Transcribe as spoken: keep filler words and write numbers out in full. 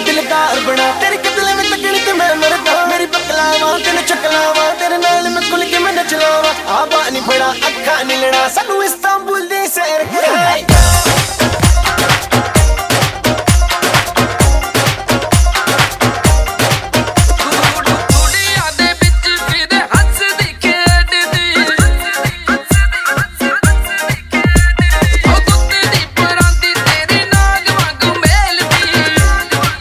दिलदार बना तेरी कदले में तकड़ी ते मैं मरदा मेरी बकलावा तेन चकलावा तेरे नाल मैं खुल के मैं नचलावा आबा नहीं फड़ा अखा नहीं लेना सानू इस